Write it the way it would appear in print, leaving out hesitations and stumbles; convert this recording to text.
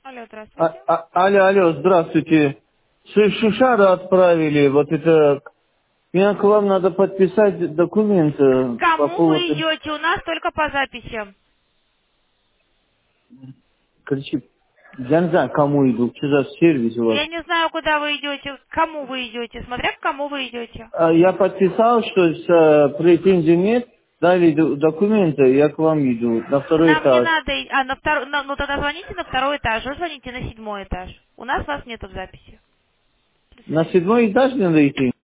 Алло, здравствуйте. Алло, здравствуйте. Шишара отправили, вот это... Мне к вам надо подписать документы по Кому вы поводу... идете? У нас только по записи. Короче, я не знаю, кому иду, что за сервис у вас. Я не знаю, куда вы идете, к кому вы идете, смотря к кому вы идете. Я подписал, что претензий нет, дали документы, я к вам иду, на второй Нам не этаж. надо, на второй, ну тогда звоните на второй этаж, вы звоните на 7-й этаж. У нас вас нету в записи. До На свидания. 7 этаж надо идти?